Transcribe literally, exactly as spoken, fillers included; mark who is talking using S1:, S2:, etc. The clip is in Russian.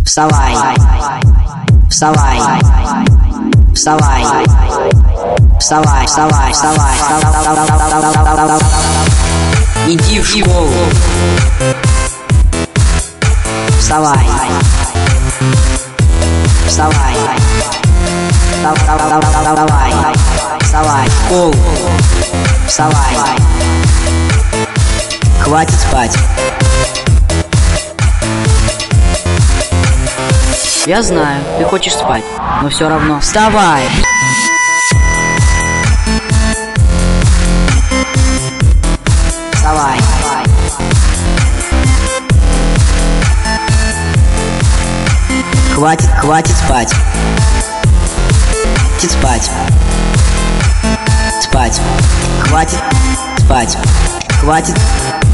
S1: Вставай, вставай, вставай, вставай, вставай, вставай, иди в школу. Вставай, вставай, вставай, вставай, в школу. Вставай, хватит спать. Я знаю, ты хочешь спать, но все равно вставай. Вставай. Хватит, хватит спать. Хватит спать. Спать. Хватит спать. Хватит